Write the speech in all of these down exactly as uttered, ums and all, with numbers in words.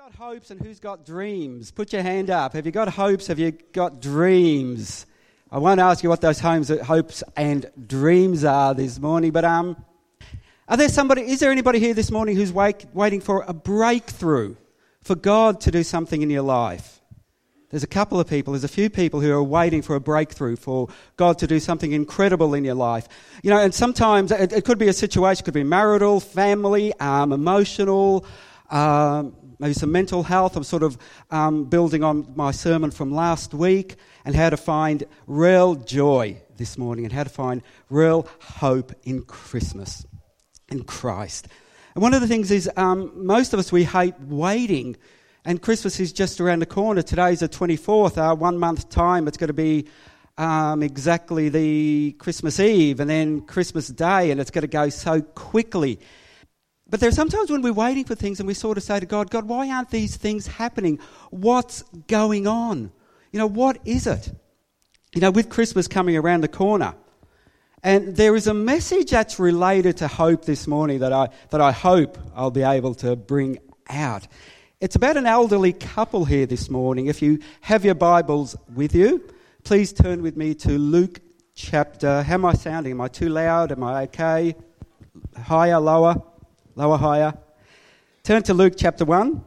got hopes and who's got dreams? Put your hand up. Have you got hopes? Have you got dreams? I won't ask you what those homes, hopes and dreams are this morning, but um, are there somebody? Is there anybody here this morning who's wait, waiting for a breakthrough, for God to do something in your life? There's a couple of people. There's a few people who are waiting for a breakthrough, for God to do something incredible in your life. You know, and sometimes it, it could be a situation. It could be marital, family, um, emotional. Um, Maybe some mental health. I'm sort of um, building on my sermon from last week and how to find real joy this morning and how to find real hope in Christmas, in Christ. And one of the things is um, most of us, we hate waiting, and Christmas is just around the corner. Today's the twenty-fourth, uh, one month time. It's going to be um, exactly the Christmas Eve and then Christmas Day, and it's going to go so quickly. But there are sometimes when we're waiting for things and we sort of say to God, God, why aren't these things happening? What's going on? You know, what is it? You know, with Christmas coming around the corner. And there is a message that's related to hope this morning that I that I hope I'll be able to bring out. It's about an elderly couple here this morning. If you have your Bibles with you, please turn with me to Luke chapter... How am I sounding? Am I too loud? Am I okay? Higher, lower? Lower, higher. Turn to Luke chapter one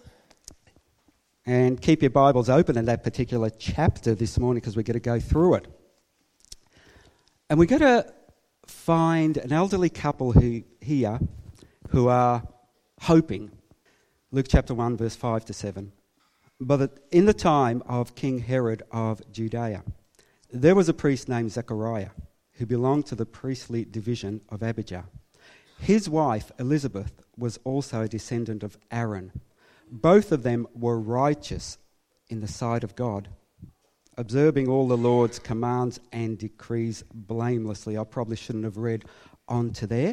and keep your Bibles open in that particular chapter this morning because we're going to go through it. And we're going to find an elderly couple who here who are hoping. Luke chapter one, verse five to seven. But in the time of King Herod of Judea, there was a priest named Zechariah who belonged to the priestly division of Abijah. His wife, Elizabeth, was also a descendant of Aaron. Both of them were righteous in the sight of God, observing all the Lord's commands and decrees blamelessly. I probably shouldn't have read on to there.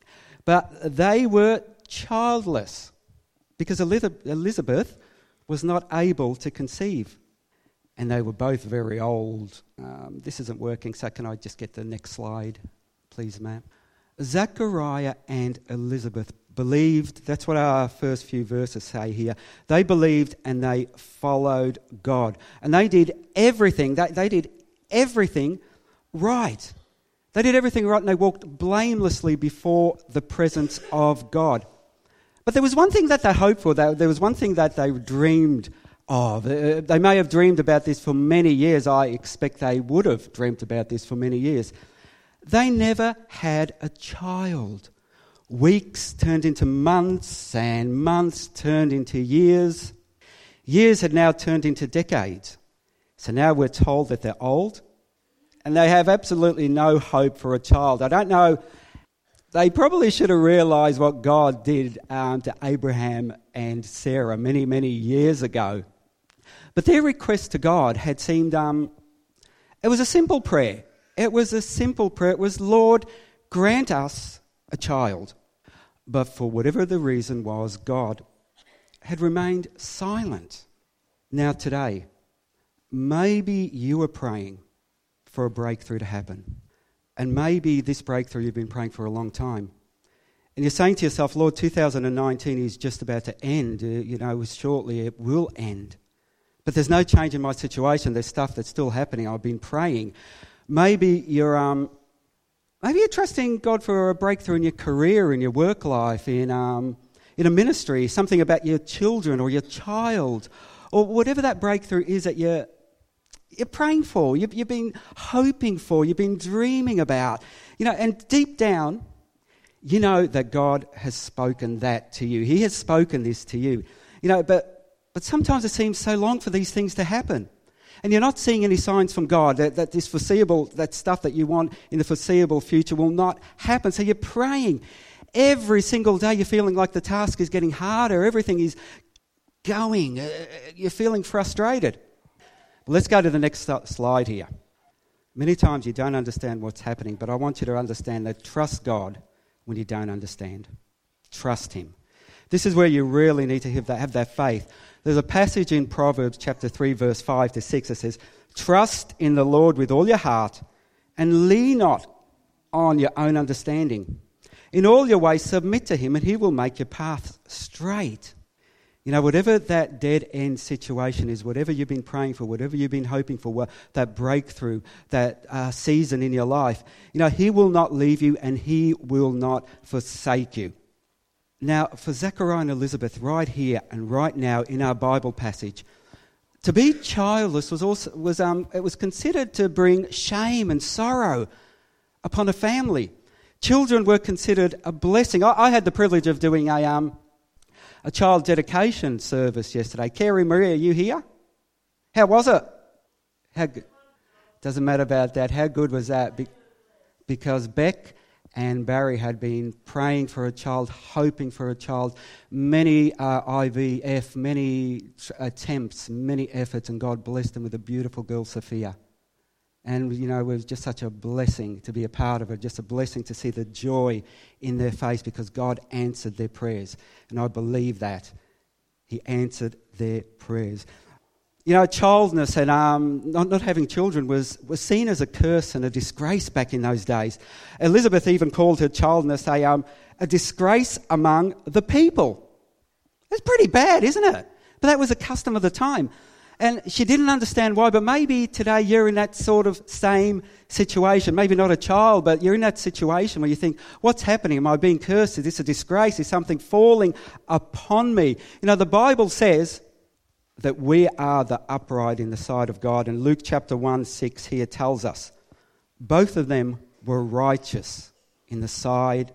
But they were childless because Elizabeth was not able to conceive. And they were both very old. Um, this isn't working, so can I just get the next slide, please, ma'am? Zechariah and Elizabeth believed, that's what our first few verses say here. They believed and they followed God. And they did everything, they, they did everything right. They did everything right and they walked blamelessly before the presence of God. But there was one thing that they hoped for, there was one thing that they dreamed of. They may have dreamed about this for many years. I expect they would have dreamt about this for many years. They never had a child. Weeks turned into months and months turned into years. Years had now turned into decades. So now we're told that they're old and they have absolutely no hope for a child. I don't know, they probably should have realised what God did um, to Abraham and Sarah many, many years ago. But their request to God had seemed, um, it was a simple prayer. It was a simple prayer. It was, Lord, grant us a child. But for whatever the reason was, God had remained silent. Now today, maybe you are praying for a breakthrough to happen. And maybe this breakthrough you've been praying for a long time. And you're saying to yourself, Lord, two thousand nineteen is just about to end. Uh, you know, shortly it will end. But there's no change in my situation. There's stuff that's still happening. I've been praying. Maybe you're um, maybe you're trusting God for a breakthrough in your career, in your work life, in um, in a ministry, something about your children or your child, or whatever that breakthrough is that you're you're praying for, you've, you've been hoping for, you've been dreaming about, you know. And deep down, you know that God has spoken that to you. He has spoken this to you, you know. But but sometimes it seems so long for these things to happen. And you're not seeing any signs from God that, that this foreseeable, that stuff that you want in the foreseeable future will not happen. So you're praying. Every single day you're feeling like the task is getting harder. Everything is going. Uh, you're feeling frustrated. Well, let's go to the next slide here. Many times you don't understand what's happening, but I want you to understand that trust God when you don't understand. Trust Him. This is where you really need to have that, have that faith. There's a passage in Proverbs chapter three, verse five to six that says, trust in the Lord with all your heart and lean not on your own understanding. In all your ways submit to Him and He will make your path straight. You know, whatever that dead-end situation is, whatever you've been praying for, whatever you've been hoping for, that breakthrough, that uh, season in your life, you know, he will not leave you and he will not forsake you. Now, for Zechariah and Elizabeth, right here and right now in our Bible passage, to be childless was also was um it was considered to bring shame and sorrow upon a family. Children were considered a blessing. I, I had the privilege of doing a um a child dedication service yesterday. Carrie Marie, are you here? How was it? How good? Doesn't matter about that. How good was that? Be- because Beck and Barry had been praying for a child, hoping for a child, many uh, I V F, many tr- attempts, many efforts, and God blessed them with a beautiful girl, Sophia. And, you know, it was just such a blessing to be a part of it, just a blessing to see the joy in their face because God answered their prayers. And I believe that. He answered their prayers. You know, childlessness and um, not, not having children was, was seen as a curse and a disgrace back in those days. Elizabeth even called her childlessness a, um, a disgrace among the people. That's pretty bad, isn't it? But that was a custom of the time. And she didn't understand why, but maybe today you're in that sort of same situation. Maybe not a child, but you're in that situation where you think, what's happening? Am I being cursed? Is this a disgrace? Is something falling upon me? You know, the Bible says that we are the upright in the sight of God. And Luke chapter one, six here tells us, both of them were righteous in the sight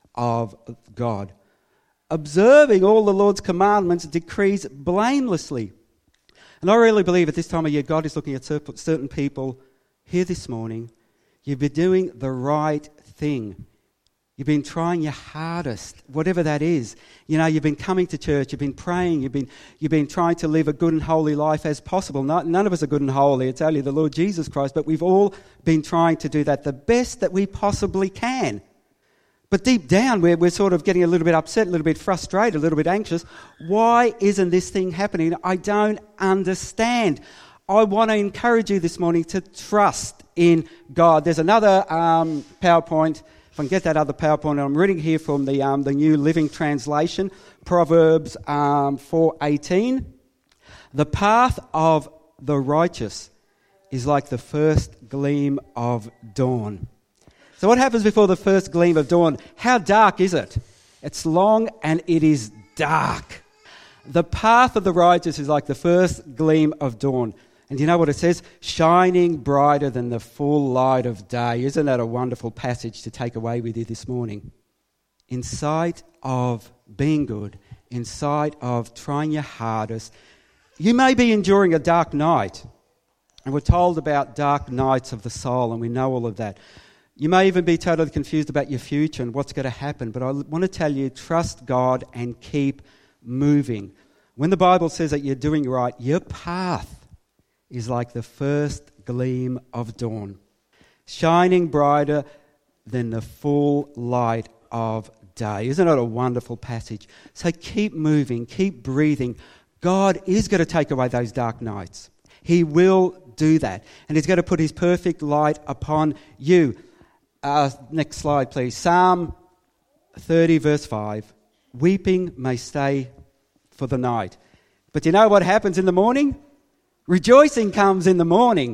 of God, observing all the Lord's commandments, decrees blamelessly. And I really believe at this time of year, God is looking at certain people here this morning. You've been doing the right thing. You've been trying your hardest, whatever that is. You know, you've been coming to church, you've been praying, you've been you've been trying to live a good and holy life as possible. Not, none of us are good and holy, it's only the Lord Jesus Christ, but we've all been trying to do that the best that we possibly can. But deep down, we're, we're sort of getting a little bit upset, a little bit frustrated, a little bit anxious. Why isn't this thing happening? I don't understand. I want to encourage you this morning to trust in God. There's another um, PowerPoint. If I can get that other PowerPoint, I'm reading here from the um, the New Living Translation, Proverbs um, four eighteen. The path of the righteous is like the first gleam of dawn. So what happens before the first gleam of dawn? How dark is it? It's long and it is dark. The path of the righteous is like the first gleam of dawn. And you know what it says? Shining brighter than the full light of day. Isn't that a wonderful passage to take away with you this morning? In sight of being good, in sight of trying your hardest, you may be enduring a dark night. And we're told about dark nights of the soul, and we know all of that. You may even be totally confused about your future and what's going to happen. But I want to tell you, trust God and keep moving. When the Bible says that you're doing right, your path is like the first gleam of dawn, shining brighter than the full light of day. Isn't it a wonderful passage? So keep moving, keep breathing. God is going to take away those dark nights. He will do that. And He's going to put His perfect light upon you. Uh, next slide, please. Psalm thirty, verse five. Weeping may stay for the night. But you know what happens in the morning? Rejoicing comes in the morning.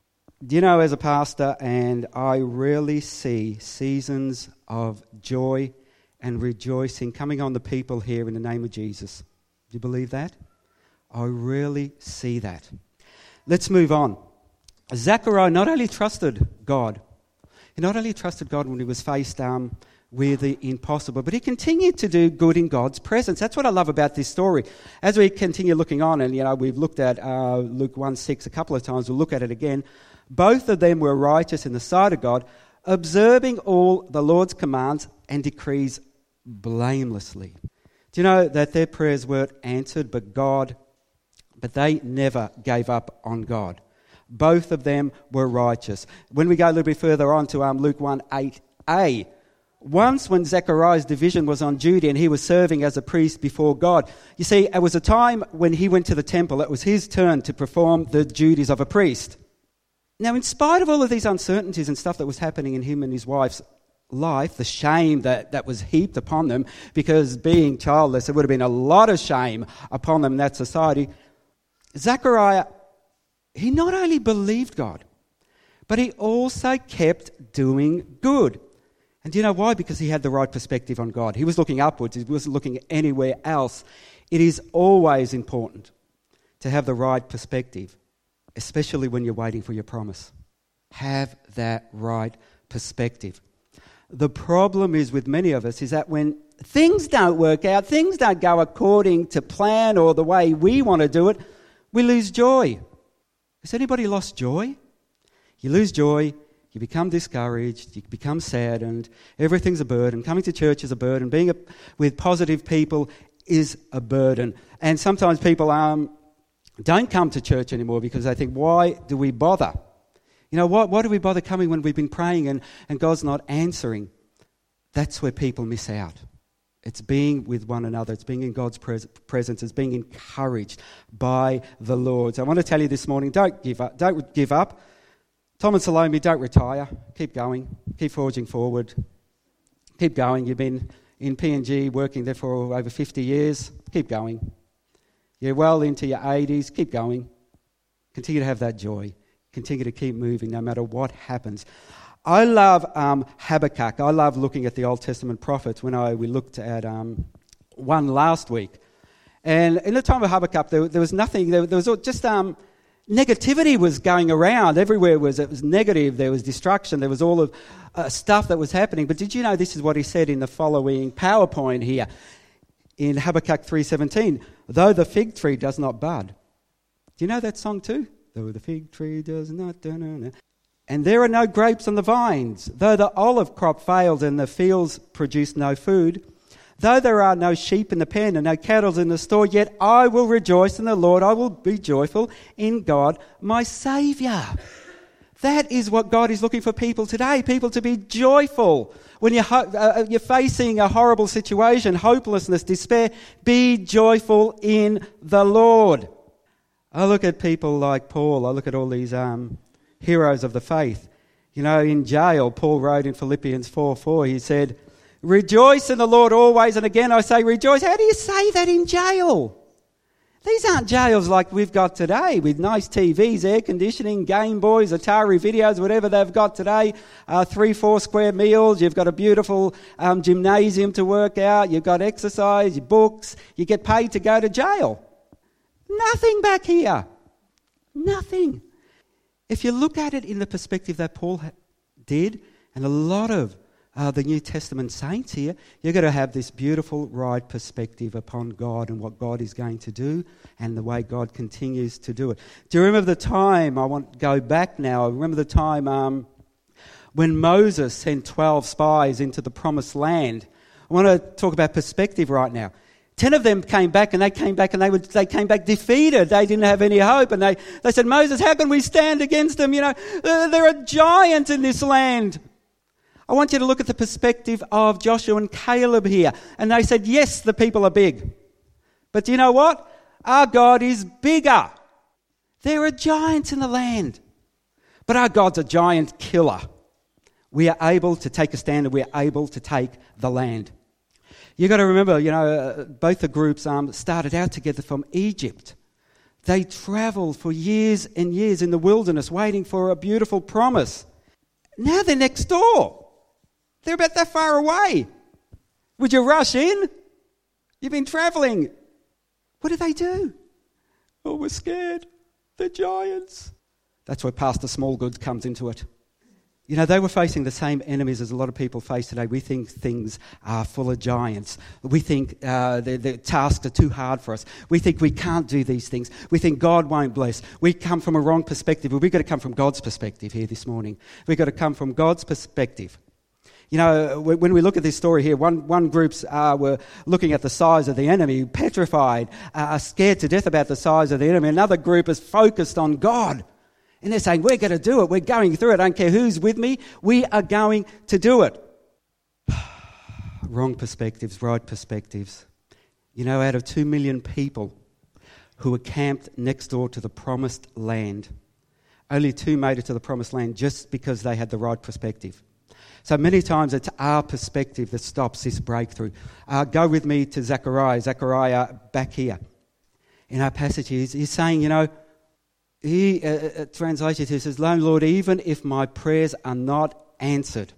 Do you know, as a pastor, and I rarely see seasons of joy and rejoicing coming on the people here in the name of Jesus. Do you believe that? I rarely see that. Let's move on. Zechariah not only trusted God, he not only trusted God when he was faced um, with the impossible, but he continued to do good in God's presence. That's what I love about this story. As we continue looking on, and you know, we've looked at uh, Luke one six a couple of times, we'll look at it again. Both of them were righteous in the sight of God, observing all the Lord's commands and decrees blamelessly. Do you know that their prayers weren't answered, but God, but they never gave up on God. Both of them were righteous. When we go a little bit further on to um, Luke one eight a, once when Zechariah's division was on duty and he was serving as a priest before God, you see, it was a time when he went to the temple. It was his turn to perform the duties of a priest. Now, in spite of all of these uncertainties and stuff that was happening in him and his wife's life, the shame that, that was heaped upon them, because being childless, there would have been a lot of shame upon them in that society. Zechariah, he not only believed God, but he also kept doing good. And do you know why? Because he had the right perspective on God. He was looking upwards. He wasn't looking anywhere else. It is always important to have the right perspective, especially when you're waiting for your promise. Have that right perspective. The problem is with many of us is that when things don't work out, things don't go according to plan or the way we want to do it, we lose joy. Has anybody lost joy? You lose joy, you become discouraged, you become sad, and everything's a burden. Coming to church is a burden. Being a, with positive people is a burden. And sometimes people um, don't come to church anymore because they think, why do we bother? You know, why, why do we bother coming when we've been praying and, and God's not answering? That's where people miss out. It's being with one another. It's being in God's pres- presence. It's being encouraged by the Lord. So I want to tell you this morning, don't give up. Don't give up. Tom and Salome, don't retire. Keep going. Keep forging forward. Keep going. You've been in P N G working there for over fifty years. Keep going. You're well into your eighties. Keep going. Continue to have that joy. Continue to keep moving no matter what happens. I love um, Habakkuk. I love looking at the Old Testament prophets. When I we looked at um, one last week. And in the time of Habakkuk, there, there was nothing. There, there was just... Um, Negativity was going around. Everywhere was it was negative. There was destruction. There was all of uh, stuff that was happening. But did you know this is what he said in the following PowerPoint here in Habakkuk three seventeen? Though the fig tree does not bud. Do you know that song too? Though the fig tree does not. Da, na, na. And there are no grapes on the vines. Though the olive crop failed and the fields produce no food. Though there are no sheep in the pen and no cattle in the store, yet I will rejoice in the Lord. I will be joyful in God, my Saviour. That is what God is looking for people today, people to be joyful. When you're, uh, you're facing a horrible situation, hopelessness, despair, be joyful in the Lord. I look at people like Paul. I look at all these um, heroes of the faith. You know, in jail, Paul wrote in Philippians four four, he said, rejoice in the Lord always, and again I say rejoice. How do you say that in jail? These aren't jails like we've got today with nice T Vs, air conditioning, Game Boys, Atari videos, whatever they've got today, uh, three, four square meals, you've got a beautiful um, gymnasium to work out, you've got exercise, your books, you get paid to go to jail. Nothing back here. Nothing. If you look at it in the perspective that Paul ha- did, and a lot of Uh, the New Testament saints here, you're going to have this beautiful right perspective upon God and what God is going to do and the way God continues to do it. Do you remember the time, I want to go back now, I remember the time um, when Moses sent twelve spies into the promised land. I want to talk about perspective right now. Ten of them came back and they came back and they would, they came back defeated. They didn't have any hope and they, they said, Moses, how can we stand against them? You know, uh, there are giants in this land. I want you to look at the perspective of Joshua and Caleb here. And they said, yes, the people are big. But do you know what? Our God is bigger. There are giants in the land. But our God's a giant killer. We are able to take a stand and we are able to take the land. You've got to remember, you know, uh, both the groups um, started out together from Egypt. They travelled for years and years in the wilderness waiting for a beautiful promise. Now they're next door. They're about that far away. Would you rush in? You've been travelling. What do they do? Oh, we're scared. They're giants. That's where Pastor Smallgood comes into it. You know, they were facing the same enemies as a lot of people face today. We think things are full of giants. We think uh, the, the tasks are too hard for us. We think we can't do these things. We think God won't bless. We come from a wrong perspective. Well, we've got to come from God's perspective here this morning. We've got to come from God's perspective. You know, when we look at this story here, one, one groups uh, were looking at the size of the enemy, petrified, uh, scared to death about the size of the enemy. Another group is focused on God. And they're saying, we're going to do it. We're going through it. I don't care who's with me. We are going to do it. Wrong perspectives, right perspectives. You know, out of two million people who were camped next door to the promised land, only two made it to the promised land just because they had the right perspective. So many times it's our perspective that stops this breakthrough. Uh, go with me to Zechariah. Zechariah back here. In our passage, he's, he's saying, you know, he uh, uh, translated, he says, Lord, even if my prayers are not answered,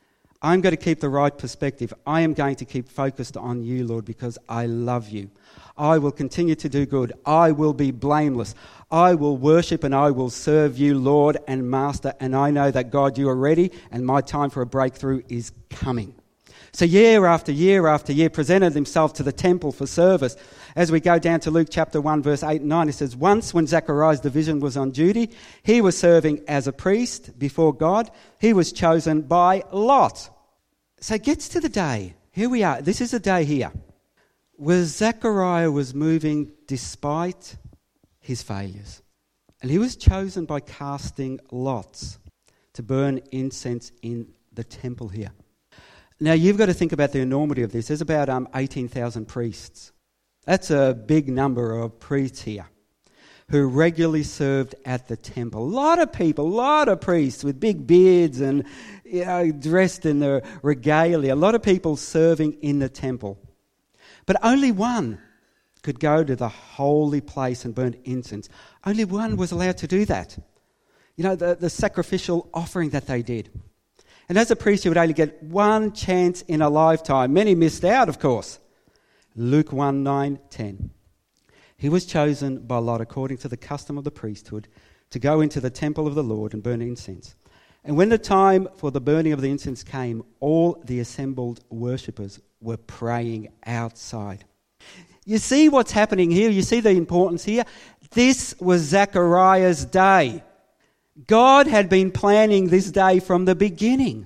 I'm going to keep the right perspective. I am going to keep focused on you, Lord, because I love you. I will continue to do good. I will be blameless. I will worship and I will serve you, Lord and Master. And I know that, God, you are ready and my time for a breakthrough is coming. So year after year after year presented himself to the temple for service. As we go down to Luke chapter one, verse eight and nine, it says, once when Zechariah's division was on duty, he was serving as a priest before God. He was chosen by lot. So it gets to the day. Here we are. This is the day here where Zechariah was moving despite his failures. And he was chosen by casting lots to burn incense in the temple here. Now, you've got to think about the enormity of this. There's about um, eighteen thousand priests. That's a big number of priests here who regularly served at the temple. A lot of people, a lot of priests with big beards and, you know, dressed in the regalia. A lot of people serving in the temple. But only one could go to the holy place and burn incense. Only one was allowed to do that. You know, the, the sacrificial offering that they did. And as a priest, you would only get one chance in a lifetime. Many missed out, of course. Luke one, nine, ten. He was chosen by lot according to the custom of the priesthood to go into the temple of the Lord and burn incense. And when the time for the burning of the incense came, all the assembled worshippers were praying outside. You see what's happening here? You see the importance here? This was Zechariah's day. God had been planning this day from the beginning.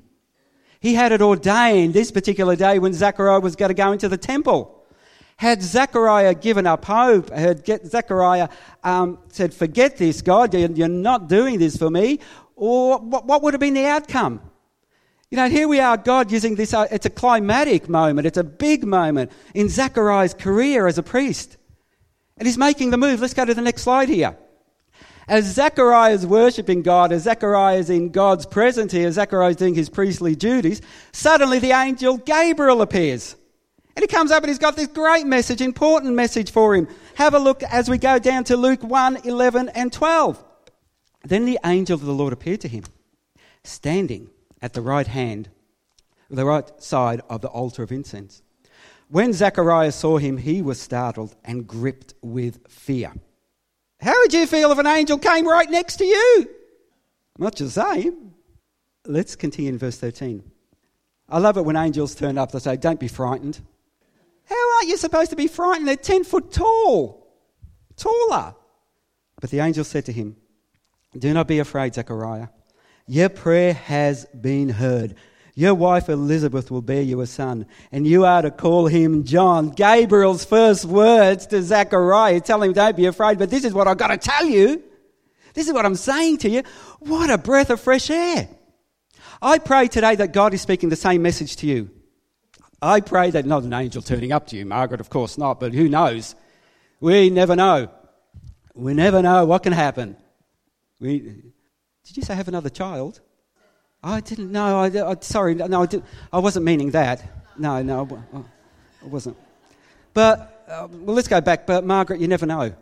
He had it ordained this particular day when Zechariah was going to go into the temple. Had Zechariah given up hope, had Zechariah um, said, forget this, God, you're not doing this for me, or what would have been the outcome? You know, here we are, God using this, uh, it's a climatic moment, it's a big moment in Zechariah's career as a priest. And he's making the move. Let's go to the next slide here. As Zechariah is worshipping God, as Zechariah is in God's presence here, as Zechariah is doing his priestly duties, suddenly the angel Gabriel appears. And he comes up and he's got this great message, important message for him. Have a look as we go down to Luke one, eleven and twelve. Then the angel of the Lord appeared to him, standing at the right hand, the right side of the altar of incense. When Zechariah saw him, he was startled and gripped with fear. How would you feel if an angel came right next to you? Much the same. Let's continue in verse thirteen. I love it when angels turn up. They say, don't be frightened. How are you supposed to be frightened? They're ten foot tall. Taller. But the angel said to him, do not be afraid, Zechariah. Your prayer has been heard. Your wife Elizabeth will bear you a son, and you are to call him John. Gabriel's first words to Zechariah, tell him don't be afraid, but this is what I've got to tell you. This is what I'm saying to you. What a breath of fresh air. I pray today that God is speaking the same message to you. I pray that not an angel turning up to you, Margaret, of course not, but who knows? We never know. We never know what can happen. We, did you say have another child? I didn't know. I, I, sorry, no, I, did, I wasn't meaning that. No, no, I wasn't. But, uh, well, let's go back. But, Margaret, you never know.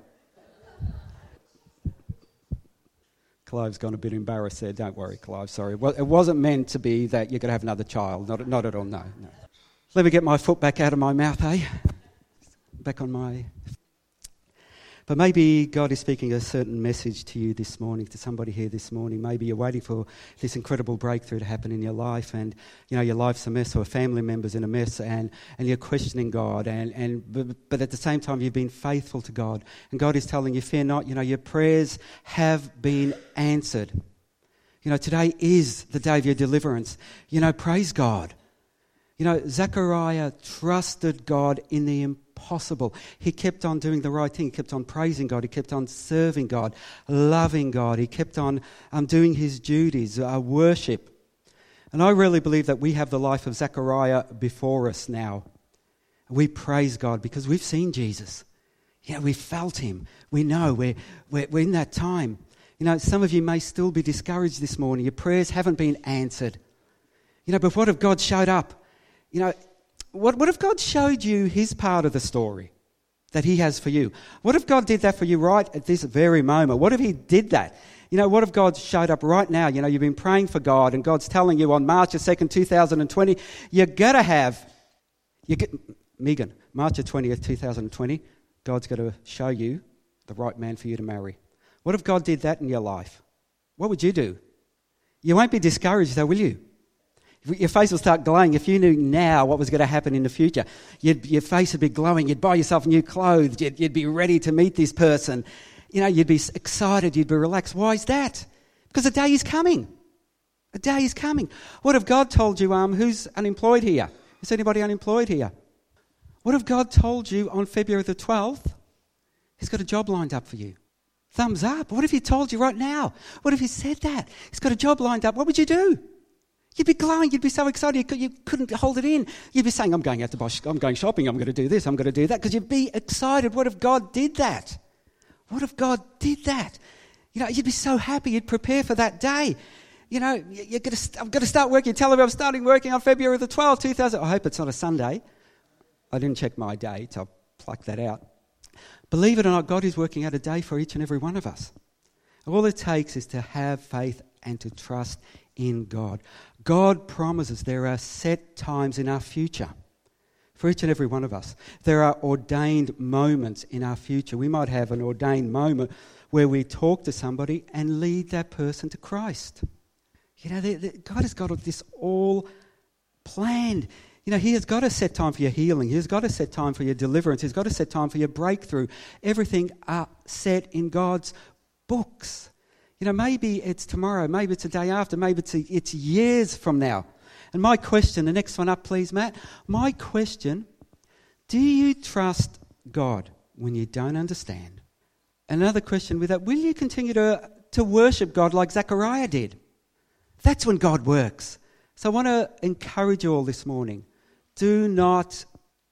Clive's gone a bit embarrassed there. Don't worry, Clive, sorry. Well, it wasn't meant to be that you're going to have another child. Not, not at all, no, no. Let me get my foot back out of my mouth, eh? Back on my... But maybe God is speaking a certain message to you this morning, to somebody here this morning. Maybe you're waiting for this incredible breakthrough to happen in your life, and you know your life's a mess, or a family member's in a mess, and, and you're questioning God, and, and but, but at the same time you've been faithful to God, and God is telling you, fear not, you know, your prayers have been answered. You know, today is the day of your deliverance. You know, praise God. You know, Zechariah trusted God in the impossible. He kept on doing the right thing. He kept on praising God. He kept on serving God, loving God. He kept on um, doing his duties, uh, worship. And I really believe that we have the life of Zechariah before us now. We praise God because we've seen Jesus. Yeah, we felt him. We know we're, we're, we're in that time. You know, some of you may still be discouraged this morning. Your prayers haven't been answered. You know, but what if God showed up? You know, what, what if God showed you his part of the story that he has for you? What if God did that for you right at this very moment? What if he did that? You know, what if God showed up right now? You know, you've been praying for God and God's telling you on March the second, two thousand twenty, you're going to have, you get, Megan, March the twentieth, two thousand twenty, God's going to show you the right man for you to marry. What if God did that in your life? What would you do? You won't be discouraged though, will you? Your face will start glowing. If you knew now what was going to happen in the future, you'd, your face would be glowing. You'd buy yourself new clothes. You'd, you'd be ready to meet this person. You know, you'd be excited. You'd be relaxed. Why is that? Because a day is coming. A day is coming. What if God told you, um, who's unemployed here? Is anybody unemployed here? What if God told you on February the twelfth, he's got a job lined up for you? Thumbs up. What if he told you right now? What if he said that? He's got a job lined up. What would you do? You'd be glowing. You'd be so excited. You, could, you couldn't hold it in. You'd be saying, I'm going out to buy, I'm going shopping. I'm going to do this. I'm going to do that. Because you'd be excited. What if God did that? What if God did that? You know, you'd be so happy. You'd prepare for that day. You know, you're going to, I'm going to start working. Tell them I'm starting working on February the twelfth, two thousand. I hope it's not a Sunday. I didn't check my date. I'll pluck that out. Believe it or not, God is working out a day for each and every one of us. All it takes is to have faith and to trust in God. God promises there are set times in our future for each and every one of us. There are ordained moments in our future. We might have an ordained moment where we talk to somebody and lead that person to Christ. You know, the, the, God has got this all planned. You know, he has got a set time for your healing. He has got a set time for your deliverance. He's got a set time for your breakthrough. Everything are set in God's books. You know, maybe it's tomorrow, maybe it's a day after, maybe it's, a, it's years from now. And my question, the next one up please, Matt. My question, do you trust God when you don't understand? Another question with that, will you continue to, to worship God like Zechariah did? That's when God works. So I want to encourage you all this morning. Do not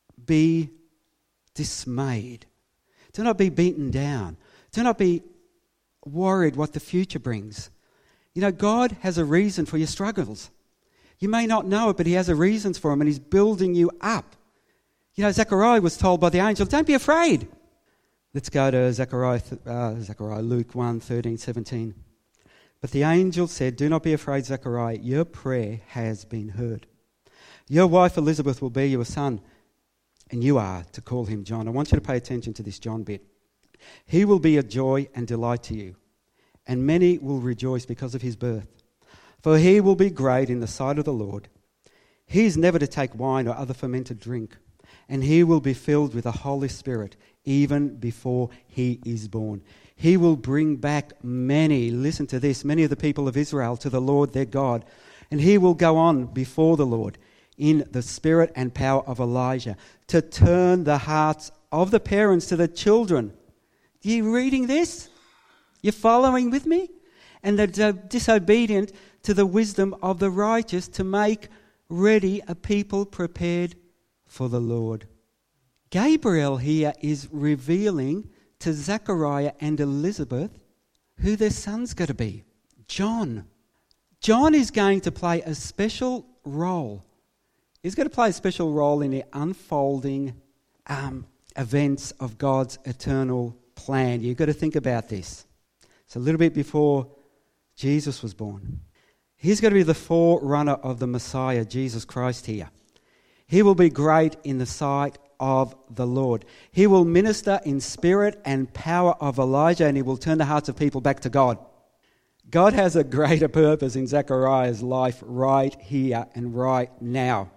be dismayed. Do not be beaten down. Do not be worried what the future brings. You know, God has a reason for your struggles. You may not know it, but he has a reasons for them, and he's building you up. You know, Zechariah was told by the angel, don't be afraid. Let's go to Zechariah, uh, Zechariah Luke one, thirteen, seventeen. But the angel said, do not be afraid, Zechariah, your prayer has been heard. Your wife Elizabeth will bear you a son, and you are to call him John. I want you to pay attention to this John bit. He will be a joy and delight to you, and many will rejoice because of his birth. For he will be great in the sight of the Lord. He is never to take wine or other fermented drink, and he will be filled with the Holy Spirit even before he is born. He will bring back many, listen to this, many of the people of Israel to the Lord their God, and he will go on before the Lord in the spirit and power of Elijah to turn the hearts of the parents to the children. Are you reading this? You're following with me? And the disobedient to the wisdom of the righteous to make ready a people prepared for the Lord. Gabriel here is revealing to Zechariah and Elizabeth who their son's going to be. John. John is going to play a special role. He's going to play a special role in the unfolding um, events of God's eternal plan. You've got to think about this. It's a little bit before Jesus was born. He's going to be the forerunner of the Messiah, Jesus Christ here. He will be great in the sight of the Lord. He will minister in spirit and power of Elijah, and he will turn the hearts of people back to God. God has a greater purpose in Zechariah's life right here and right now.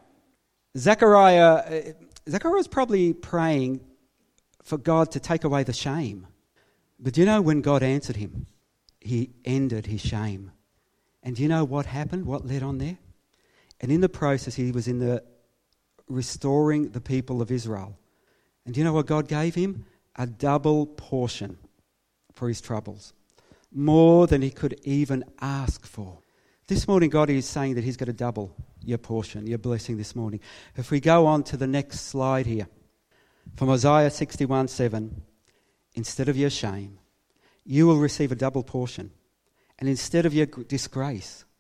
Zechariah, Zechariah was probably praying for God to take away the shame. But do you know when God answered him, he ended his shame. And do you know what happened? What led on there? And in the process, he was in the restoring the people of Israel. And do you know what God gave him? A double portion for his troubles. More than he could even ask for. This morning, God is saying that he's going to double your portion, your blessing this morning. If we go on to the next slide here. From Isaiah sixty-one seven, instead of your shame, you will receive a double portion. And instead of your disgrace,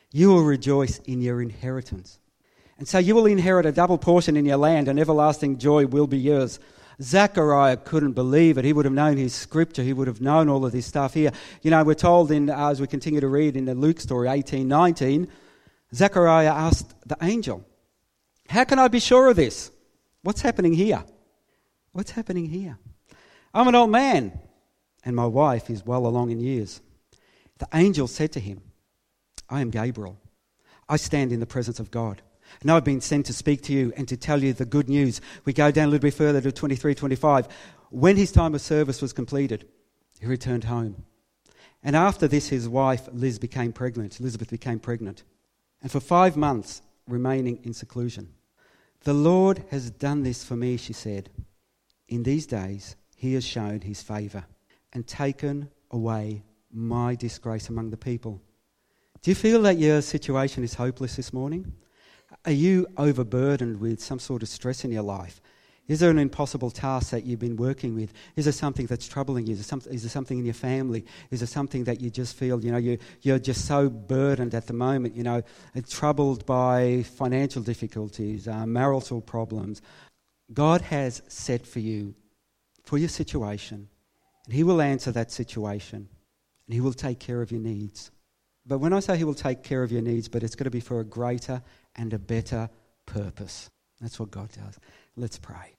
You will rejoice in your inheritance. And so you will inherit a double portion in your land, and everlasting joy will be yours. Zechariah couldn't believe it. He would have known his scripture. He would have known all of this stuff here. You know, we're told in, uh, as we continue to read in the Luke story, eighteen nineteen, Zechariah asked the angel, how can I be sure of this? What's happening here? What's happening here? I'm an old man, and my wife is well along in years. The angel said to him, I am Gabriel. I stand in the presence of God. And I've been sent to speak to you and to tell you the good news. We go down a little bit further to twenty-three twenty-five. When his time of service was completed, he returned home. And after this, his wife Liz became pregnant. Elizabeth became pregnant. And for five months, remaining in seclusion. The Lord has done this for me, she said. In these days, he has shown his favour and taken away my disgrace among the people. Do you feel that your situation is hopeless this morning? Are you overburdened with some sort of stress in your life? Is there an impossible task that you've been working with? Is there something that's troubling you? Is there, some, is there something in your family? Is there something that you just feel, you know, you, you're just so burdened at the moment, you know, troubled by financial difficulties, uh, marital problems? God has set for you, for your situation, and he will answer that situation, and he will take care of your needs. But when I say he will take care of your needs, but it's going to be for a greater and a better purpose. That's what God does. Let's pray.